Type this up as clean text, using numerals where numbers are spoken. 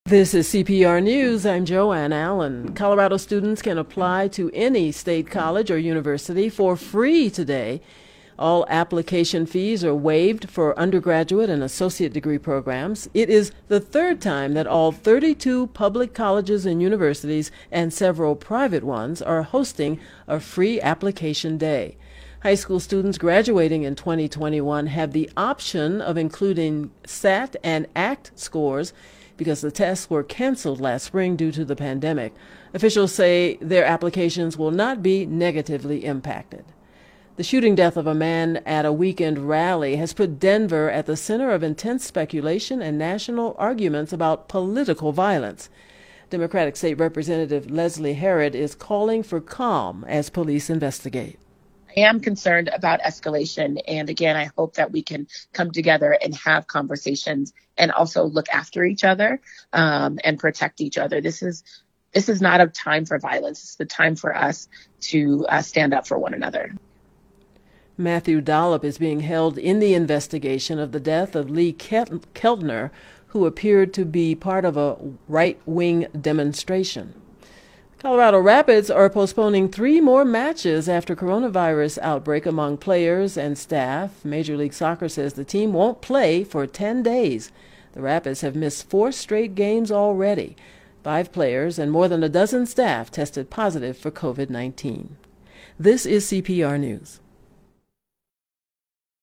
This is CPR News. I'm Joanne Allen. Colorado students can apply to any state college or university for free today. All application fees are waived for undergraduate and associate degree programs. It is the third time that all 32 public colleges and universities and several private ones are hosting a free application day. High school students graduating in 2021 have the option of including SAT and ACT scores because the tests were canceled last spring due to the pandemic. Officials say their applications will not be negatively impacted. The shooting death of a man at a weekend rally has put Denver at the center of intense speculation and national arguments about political violence. Democratic State Representative Leslie Herod is calling for calm as police investigate. I am concerned about escalation. And again, I hope that we can come together and have conversations and also look after each other and protect each other. This is not a time for violence. It's the time for us to stand up for one another. Matthew Dollop is being held in the investigation of the death of Lee Keltner, who appeared to be part of a right-wing demonstration. Colorado Rapids are postponing 3 more matches after coronavirus outbreak among players and staff. Major League Soccer says the team won't play for 10 days. The Rapids have missed 4 straight games already. 5 players and more than a dozen staff tested positive for COVID-19. This is CPR News.